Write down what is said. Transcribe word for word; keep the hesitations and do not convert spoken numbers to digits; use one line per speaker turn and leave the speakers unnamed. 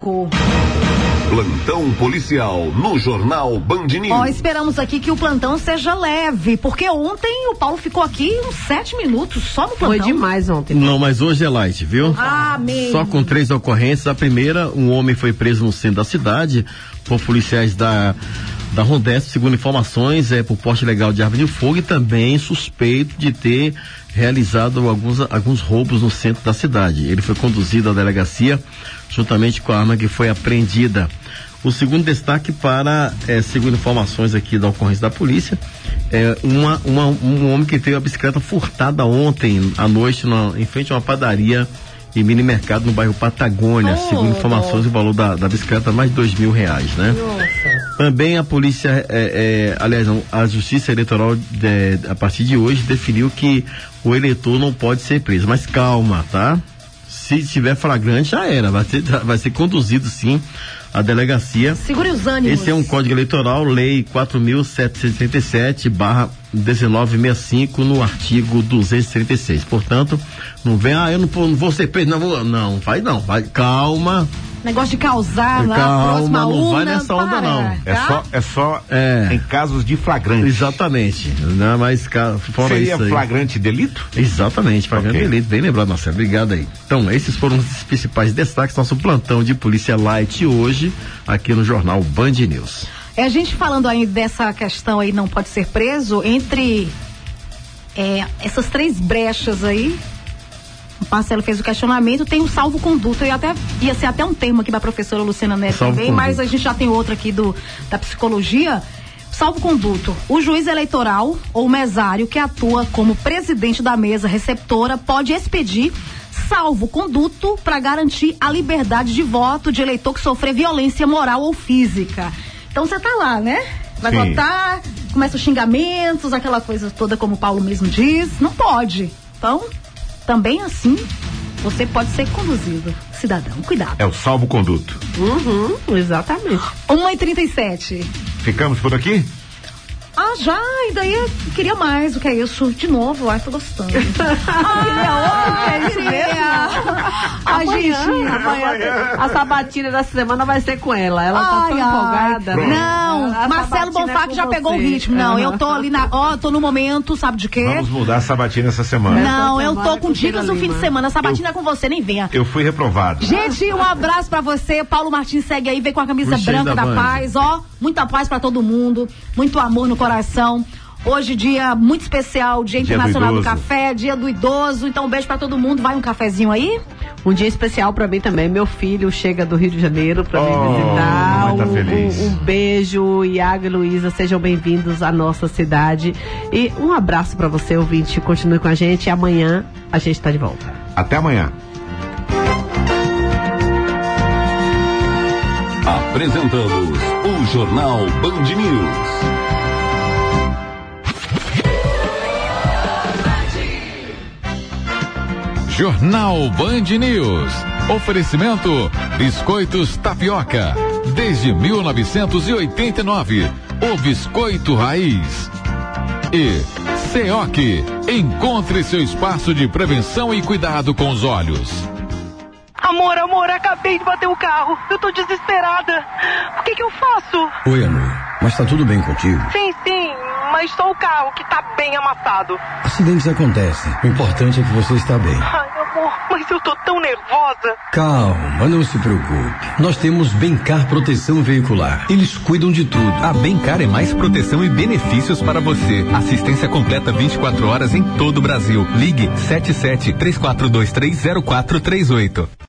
cinco.
Plantão policial no Jornal Band News.
Ó, esperamos aqui que o plantão seja leve, porque ontem o Paulo ficou aqui uns sete minutos só no plantão.
Foi demais ontem.
Não, mas hoje é light, viu?
Ah, mesmo.
Só com três ocorrências. A primeira, um homem foi preso no centro da cidade por policiais da da Rondesp, segundo informações, é por porte ilegal de arma de fogo e também suspeito de ter realizado alguns, alguns roubos no centro da cidade. Ele foi conduzido à delegacia juntamente com a arma que foi apreendida. O segundo destaque para, é, segundo informações aqui da ocorrência da polícia, é uma, uma, um homem que teve a bicicleta furtada ontem à noite na, em frente a uma padaria e mini mercado no bairro Patagônia. Oh, segundo informações, oh. o valor da, da bicicleta é mais de dois mil reais, né? Nossa. Também a polícia, é, é, aliás, não, a Justiça Eleitoral de, a partir de hoje definiu que o eleitor não pode ser preso, mas calma, tá? Se tiver flagrante, já era, vai ser, vai ser conduzido sim à delegacia.
Segure os ânimos.
Esse é um código eleitoral, lei quatro mil setecentos e setenta e sete barra dezenove sessenta e cinco, no artigo duzentos e trinta e seis. Portanto, não vem, ah, eu não, não vou ser preso, não vou, não, vai não, vai, calma.
Negócio de causar lá,
calma,
próxima
não
urna,
vai nessa onda
para,
não.
tá?
É só, é só
é.
em casos de flagrante.
Exatamente. Não, mas fora
Seria
isso aí,
flagrante delito?
Exatamente, flagrante
okay.
delito. Bem lembrado, Marcelo. Obrigado aí. Então, esses foram os principais destaques do nosso plantão de Polícia Light hoje, aqui no Jornal Band News.
É, a gente falando aí dessa questão aí, não pode ser preso, entre é, essas três brechas aí, o Marcelo fez o questionamento, tem o salvo-conduto, e até ia ser até um termo aqui da professora Luciana Neto também, mas a gente já tem outro aqui do, da psicologia. Salvo-conduto, o juiz eleitoral ou mesário que atua como presidente da mesa receptora pode expedir salvo-conduto para garantir a liberdade de voto de eleitor que sofrer violência moral ou física. Então você tá lá, né? Vai Sim. votar, começa os xingamentos, aquela coisa toda como o Paulo mesmo diz, não pode. Então, também assim, você pode ser conduzido. Cidadão, cuidado.
É o salvo-conduto.
Uhum, exatamente.
uma e trinta e sete.
Ficamos por aqui?
Ah, já, e daí eu queria mais, o que é isso? De novo, ai, tô gostando. Ah,
é isso mesmo? Amanhã, amanhã, amanhã, a sabatina da semana vai ser com ela. Ela ai, tá tão ai. empolgada.
Pronto. Não, a Marcelo Bonfá é já você. pegou o ritmo. Não, uhum. eu tô ali na, ó, tô no momento, sabe de quê?
Vamos mudar a sabatina essa semana.
Não, essa eu tô com dicas no fim de semana. A sabatina eu, é com você, nem venha.
Eu fui reprovado.
Gente, um abraço pra você. Paulo Martins segue aí, vem com a camisa Puxa branca da, da paz, ó. Muita paz pra todo mundo, muito amor no coração. Hoje, dia muito especial, Dia, dia Internacional do, do Café, Dia do Idoso. Então, um beijo pra todo mundo. Vai um cafezinho aí?
Um dia especial pra mim também. Meu filho chega do Rio de Janeiro pra oh, me visitar.
Um, tá feliz.
Um, um beijo, Iago e Luísa, sejam bem-vindos à nossa cidade. E um abraço pra você, ouvinte. Continue com a gente e amanhã a gente tá de volta.
Até amanhã. Apresentamos o Jornal Band News.
Jornal Band News. Oferecimento Biscoitos Tapioca. Desde mil novecentos e oitenta e nove. O Biscoito Raiz. E C E O C. Encontre seu espaço de prevenção e cuidado com os olhos.
Amor, amor, acabei de bater o carro. Eu tô desesperada. O que que eu faço?
Oi, amor. Mas tá tudo bem contigo?
Sim, sim. Mas só o carro que tá bem amassado.
Acidentes acontecem. O importante é que você está bem.
Ai, amor, mas eu tô tão nervosa.
Calma, não se preocupe. Nós temos Bencar Proteção Veicular. Eles cuidam de tudo.
A Bencar é mais proteção e benefícios para você. Assistência completa vinte e quatro horas em todo o Brasil. Ligue sete sete três quatro dois três zero quatro três oito.